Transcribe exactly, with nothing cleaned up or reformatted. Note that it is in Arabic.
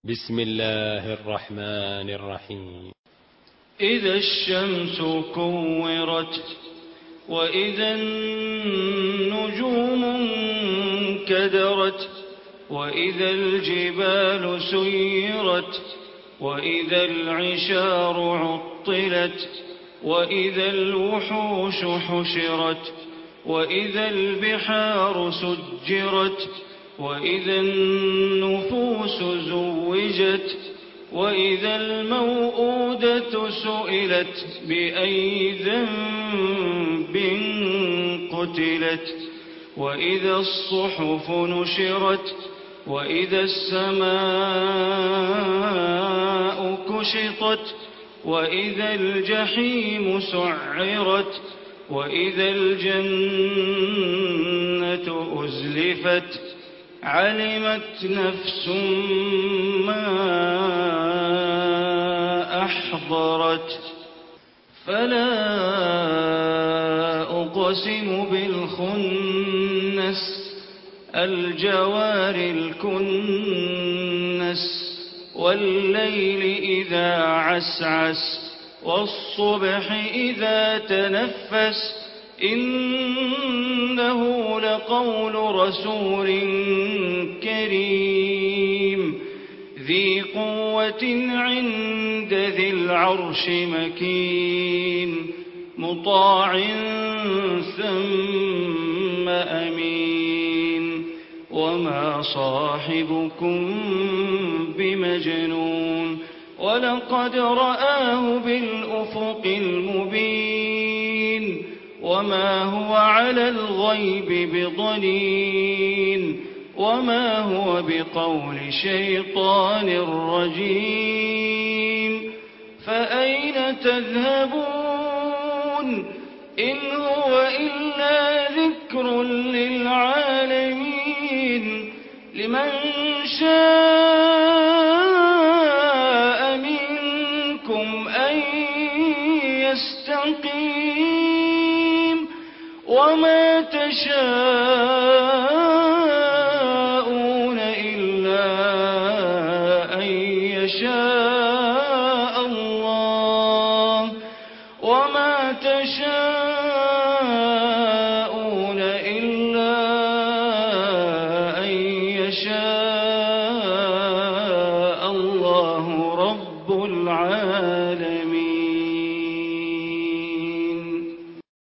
بسم الله الرحمن الرحيم. إذا الشمس كورت وإذا النجوم انكدرت وإذا الجبال سيرت وإذا العشار عطلت وإذا الوحوش حشرت وإذا البحار سجرت وإذا النفوس زوجت وإذا الموءودة سئلت بأي ذنب قتلت وإذا الصحف نشرت وإذا السماء كشطت وإذا الجحيم سعرت وإذا الجنة أزلفت علمت نفس ما أحضرت فلا أقسم بالخنس الجوار الكنس والليل إذا عسعس والصبح إذا تنفس إنه لقول رسول كريم ذي قوة عند ذي العرش مكين مطاع ثم أمين وما صاحبكم بمجنون ولقد رآه بالأفق المبين وما هو على الغيب بضنين وما هو بقول شيطان رجيم فأين تذهبون إن هو إلا ذكر للعالمين لمن شاء منكم أن يستقيم وما تشاءون